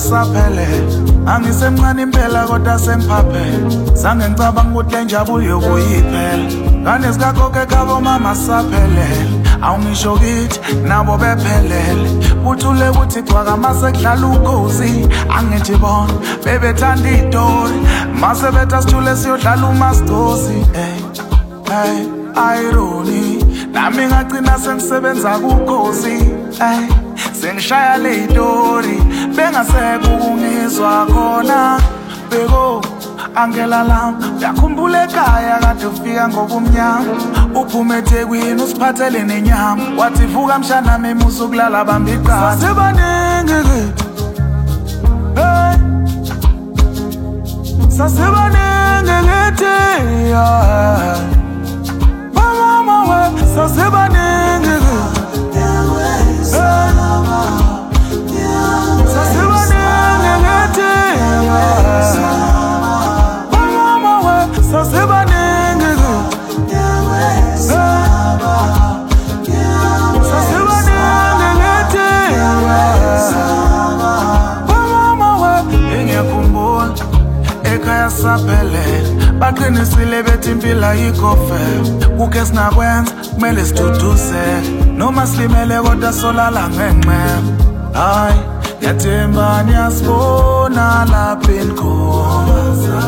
saphele angisemncane impela kodwa sengiphaphele zange ngicabanga ukuthi le njabulo yokuyiphela ngane zikagogo ekhabo mama saphelele awungisho kithi nabo bephelele buthule ukuthi cwaka mase kudlala ukhozi angithi bona bebethanda itori mase betha sithule siyodlala umastosi hey irony nami ngagcina sengisebenza kukhozi sengishaya le itori bengaseke ukungizwa khona beko angela lam yakhumbula ekhaya kade ufika ngobumnyama uphume eThekwini usiphathele nenyama wathi vuka mshana memusa ukulala bamba iqala sasebaningi hey sasebaningi mama we sasebaningi baqinisile bethi impila yikofe kuke sinakwenza kumele siduduze noma silimele kodwa solala ngenxema hayi yathemba niyasibona lapha enkhona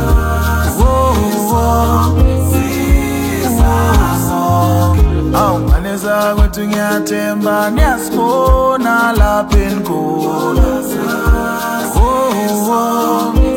awunganeza kwethu ngiyathemba niyasibona lapha enkhona